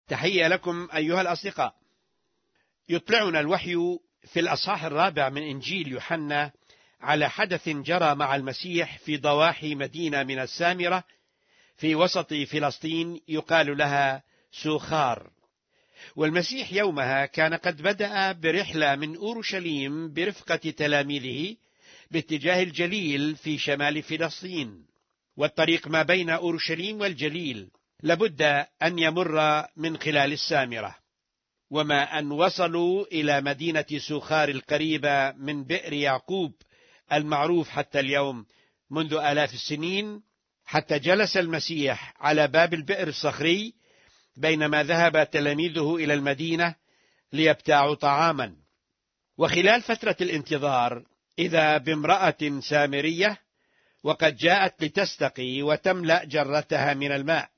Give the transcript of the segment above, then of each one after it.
تحية لكم أيها الأصدقاء. يطلعنا الوحي في الأصحاح 4 من إنجيل يوحنا على حدث جرى مع المسيح في ضواحي مدينة من السامرة في وسط فلسطين يقال لها سوخار. والمسيح يومها كان قد بدأ برحلة من أورشليم برفقة تلاميذه باتجاه الجليل في شمال فلسطين، والطريق ما بين أورشليم والجليل لابد أن يمر من خلال السامرة. وما أن وصلوا إلى مدينة سوخار القريبة من بئر يعقوب المعروف حتى اليوم منذ آلاف السنين، حتى جلس المسيح على باب البئر الصخري بينما ذهب تلاميذه إلى المدينة ليبتاعوا طعاما. وخلال فترة الانتظار إذا بامرأة سامرية وقد جاءت لتستقي وتملأ جرتها من الماء،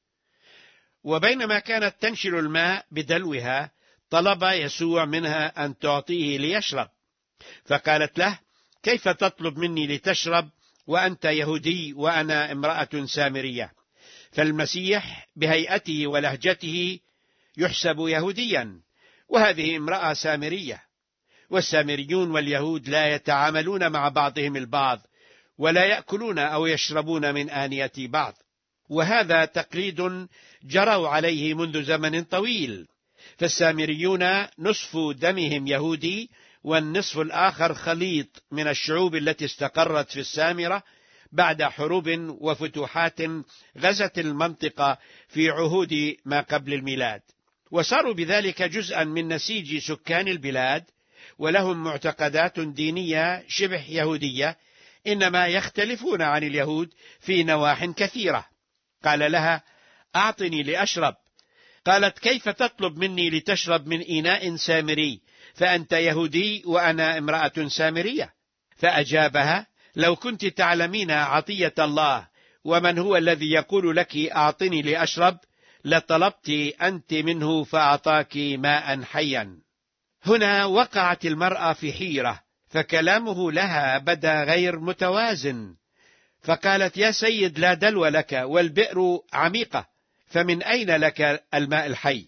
وبينما كانت تنشر الماء بدلوها طلب يسوع منها أن تعطيه ليشرب، فقالت له: كيف تطلب مني لتشرب وأنت يهودي وأنا امرأة سامرية؟ فالمسيح بهيئته ولهجته يحسب يهوديا، وهذه امرأة سامرية، والسامريون واليهود لا يتعاملون مع بعضهم البعض ولا يأكلون أو يشربون من آنية بعض، وهذا تقليد جروا عليه منذ زمن طويل. فالسامريون نصف دمهم يهودي والنصف الآخر خليط من الشعوب التي استقرت في السامرة بعد حروب وفتوحات غزت المنطقة في عهود ما قبل الميلاد، وصاروا بذلك جزءا من نسيج سكان البلاد، ولهم معتقدات دينية شبه يهودية، إنما يختلفون عن اليهود في نواح كثيرة. قال لها: أعطني لأشرب. قالت: كيف تطلب مني لتشرب من إناء سامري فأنت يهودي وأنا امرأة سامرية؟ فأجابها: لو كنت تعلمين عطية الله ومن هو الذي يقول لك أعطني لأشرب لطلبت أنت منه فأعطاك ماء حيا. هنا وقعت المرأة في حيرة، فكلامه لها بدا غير متوازن، فقالت: يا سيد، لا دلو لك والبئر عميقة، فمن أين لك الماء الحي؟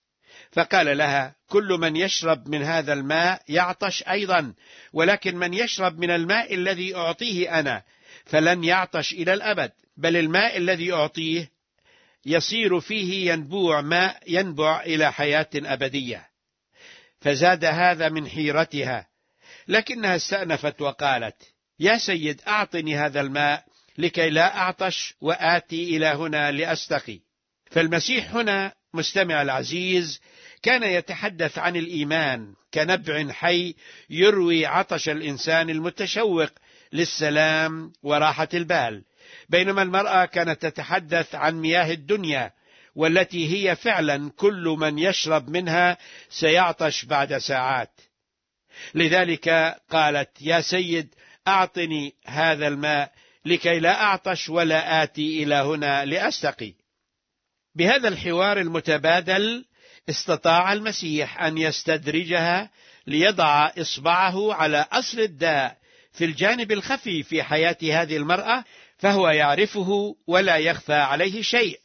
فقال لها: كل من يشرب من هذا الماء يعطش أيضا، ولكن من يشرب من الماء الذي أعطيه أنا فلن يعطش إلى الأبد، بل الماء الذي أعطيه يصير فيه ينبوع ماء ينبع إلى حياة أبدية. فزاد هذا من حيرتها، لكنها استأنفت وقالت: يا سيد، أعطني هذا الماء لكي لا أعطش وآتي إلى هنا لأستقي. فالمسيح هنا مستمع العزيز كان يتحدث عن الإيمان كنبع حي يروي عطش الإنسان المتشوق للسلام وراحة البال، بينما المرأة كانت تتحدث عن مياه الدنيا، والتي هي فعلا كل من يشرب منها سيعطش بعد ساعات. لذلك قالت: يا سيد، أعطني هذا الماء لكي لا أعطش ولا آتي إلى هنا لأستقي. بهذا الحوار المتبادل استطاع المسيح أن يستدرجها ليضع إصبعه على أصل الداء في الجانب الخفي في حياة هذه المرأة، فهو يعرفه ولا يخفى عليه شيء.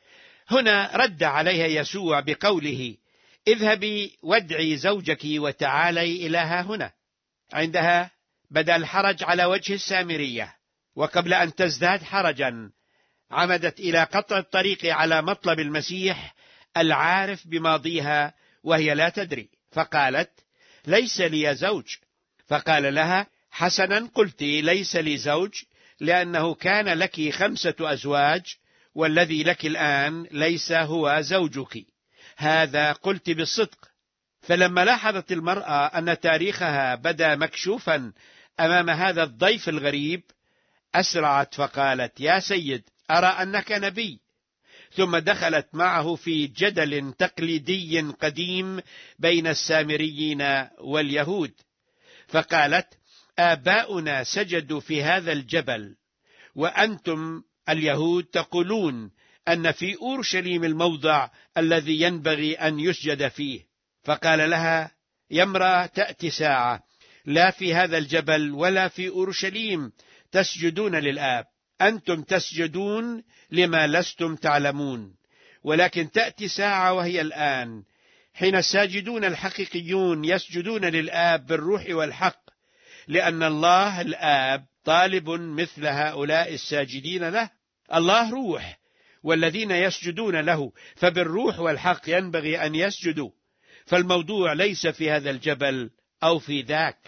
هنا رد عليها يسوع بقوله: اذهبي وادعي زوجك وتعالي إلى ها هنا. عندها بدأ الحرج على وجه السامرية، وقبل أن تزداد حرجا عمدت إلى قطع الطريق على مطلب المسيح العارف بماضيها وهي لا تدري، فقالت: ليس لي زوج. فقال لها: حسنا قلت ليس لي زوج، لأنه كان لك 5 أزواج والذي لك الآن ليس هو زوجك، هذا قلت بالصدق. فلما لاحظت المرأة أن تاريخها بدا مكشوفا أمام هذا الضيف الغريب أسرعت فقالت: يا سيد، أرى أنك نبي. ثم دخلت معه في جدل تقليدي قديم بين السامريين واليهود، فقالت: آباؤنا سجدوا في هذا الجبل، وأنتم اليهود تقولون أن في أورشليم الموضع الذي ينبغي أن يسجد فيه. فقال لها: يا امرأة، تأتي ساعة لا في هذا الجبل ولا في أورشليم تسجدون للآب، أنتم تسجدون لما لستم تعلمون، ولكن تأتي ساعة وهي الآن حين الساجدون الحقيقيون يسجدون للآب بالروح والحق، لأن الله الآب طالب مثل هؤلاء الساجدين له. الله روح، والذين يسجدون له فبالروح والحق ينبغي أن يسجدوا. فالموضوع ليس في هذا الجبل أو في ذاك.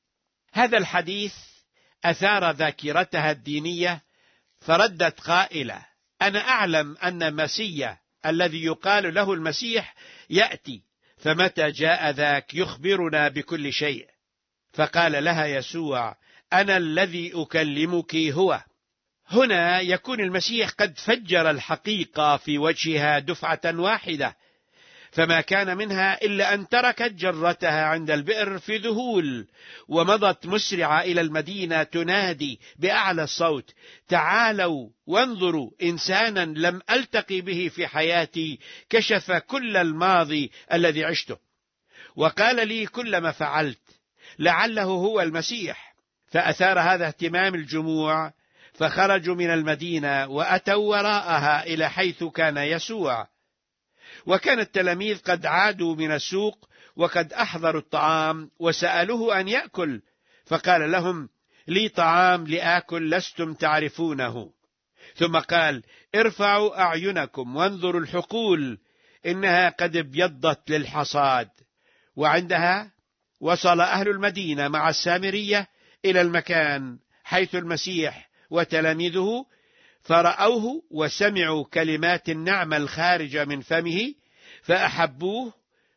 هذا الحديث أثار ذاكرتها الدينية، فردت قائلة: أنا أعلم أن مسيح الذي يقال له المسيح يأتي، فمتى جاء ذاك يخبرنا بكل شيء. فقال لها يسوع: أنا الذي أكلمك هو. هنا يكون المسيح قد فجر الحقيقة في وجهها دفعة واحدة، فما كان منها إلا أن تركت جرتها عند البئر في ذهول، ومضت مسرعة إلى المدينة تنادي بأعلى الصوت: تعالوا وانظروا إنسانا لم ألتقي به في حياتي، كشف كل الماضي الذي عشته، وقال لي كل ما فعلت، لعله هو المسيح. فأثار هذا اهتمام الجموع، فخرجوا من المدينة وأتوا وراءها إلى حيث كان يسوع. وكان التلاميذ قد عادوا من السوق وقد أحضروا الطعام، وسألوه أن يأكل، فقال لهم: لي طعام لآكل لستم تعرفونه. ثم قال: ارفعوا أعينكم وانظروا الحقول، إنها قد ابيضت للحصاد. وعندها وصل أهل المدينة مع السامرية إلى المكان حيث المسيح وتلاميذه، فرأوه وسمعوا كلمات النعمة الخارجة من فمه، فأحبوه،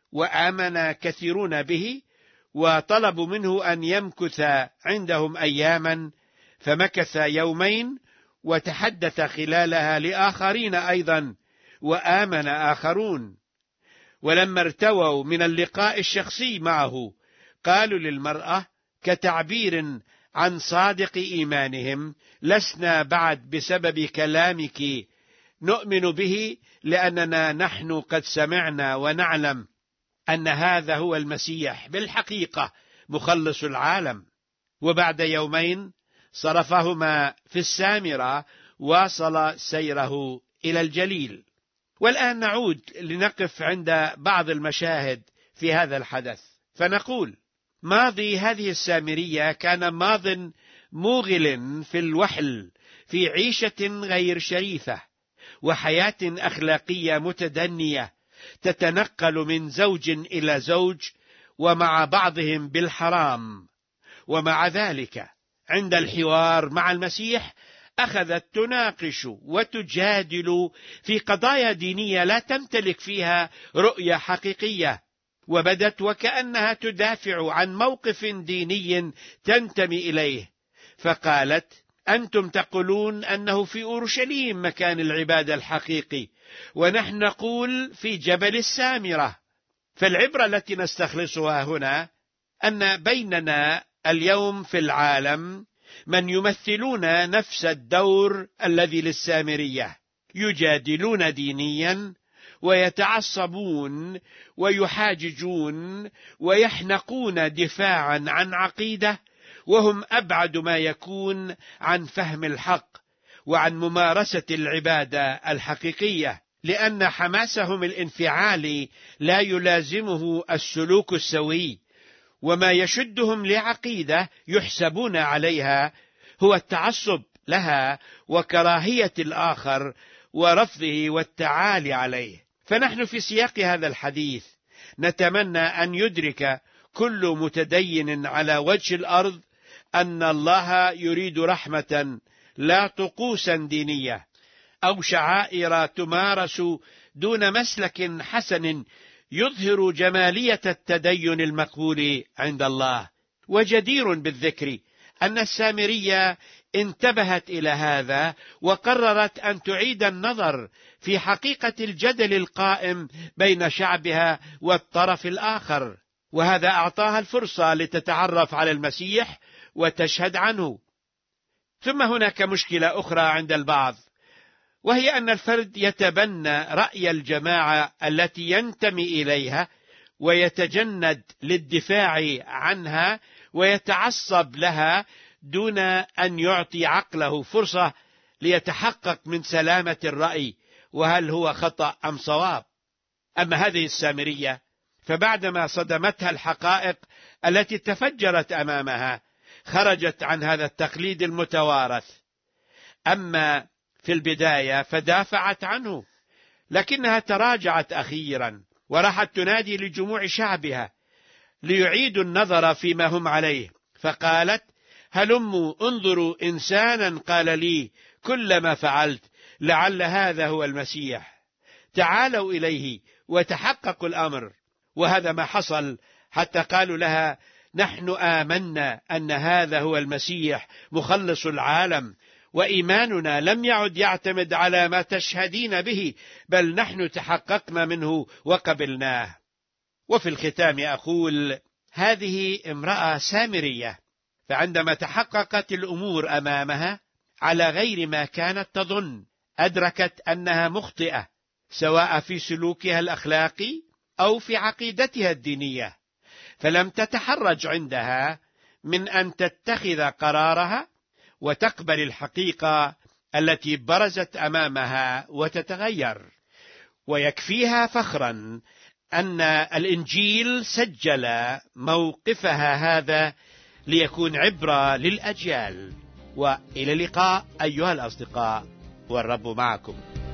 وآمن كثيرون به، وطلبوا منه أن يمكث عندهم أياما. فمكث يومين وتحدث خلالها لآخرين أيضا، وآمن آخرون. ولما ارتووا من اللقاء الشخصي معه، قالوا للمرأة كتعبير عن صادق إيمانهم: لسنا بعد بسبب كلامك نؤمن به، لأننا نحن قد سمعنا ونعلم أن هذا هو المسيح بالحقيقة مخلص العالم. وبعد يومين صرفهما في السامرة، واصل سيره إلى الجليل. والآن نعود لنقف عند بعض المشاهد في هذا الحدث، فنقول: ماضي هذه السامرية كان ماض موغل في الوحل، في عيشة غير شريفة، وحياة أخلاقية متدنية تتنقل من زوج إلى زوج، ومع بعضهم بالحرام. ومع ذلك عند الحوار مع المسيح أخذت تناقش وتجادل في قضايا دينية لا تمتلك فيها رؤية حقيقية، وبدت وكأنها تدافع عن موقف ديني تنتمي إليه. فقالت: أنتم تقولون أنه في أورشليم مكان العبادة الحقيقي، ونحن نقول في جبل السامرة. فالعبرة التي نستخلصها هنا أن بيننا اليوم في العالم من يمثلون نفس الدور الذي للسامرية، يجادلون دينيا، ويتعصبون ويحاججون ويحنقون دفاعا عن عقيدة، وهم أبعد ما يكون عن فهم الحق وعن ممارسة العبادة الحقيقية، لأن حماسهم الانفعالي لا يلازمه السلوك السوي، وما يشدهم لعقيدة يحسبون عليها هو التعصب لها وكراهية الآخر ورفضه والتعالي عليه. فنحن في سياق هذا الحديث نتمنى أن يدرك كل متدين على وجه الأرض أن الله يريد رحمة لا طقوسا دينية أو شعائر تمارس دون مسلك حسن يظهر جمالية التدين المقبول عند الله. وجدير بالذكر أن السامرية انتبهت إلى هذا، وقررت أن تعيد النظر في حقيقة الجدل القائم بين شعبها والطرف الآخر، وهذا أعطاها الفرصة لتتعرف على المسيح وتشهد عنه. ثم هناك مشكلة أخرى عند البعض، وهي أن الفرد يتبنى رأي الجماعة التي ينتمي إليها، ويتجند للدفاع عنها ويتعصب لها دون أن يعطي عقله فرصة ليتحقق من سلامة الرأي وهل هو خطأ أم صواب. أما هذه السامرية فبعدما صدمتها الحقائق التي تفجرت أمامها خرجت عن هذا التقليد المتوارث. أما في البداية فدافعت عنه، لكنها تراجعت أخيرا وراحت تنادي لجموع شعبها ليعيدوا النظر فيما هم عليه، فقالت: هلموا انظروا إنسانا قال لي كل ما فعلت، لعل هذا هو المسيح، تعالوا إليه وتحققوا الأمر. وهذا ما حصل، حتى قالوا لها: نحن آمنا أن هذا هو المسيح مخلص العالم، وإيماننا لم يعد يعتمد على ما تشهدين به، بل نحن تحققنا منه وقبلناه. وفي الختام أقول: هذه امرأة سامرية، فعندما تحققت الأمور أمامها على غير ما كانت تظن، أدركت أنها مخطئة سواء في سلوكها الأخلاقي أو في عقيدتها الدينية، فلم تتحرج عندها من أن تتخذ قرارها وتقبل الحقيقة التي برزت أمامها وتتغير. ويكفيها فخرا أن الإنجيل سجل موقفها هذا ليكون عبرة للأجيال. وإلى اللقاء أيها الأصدقاء، والرب معكم.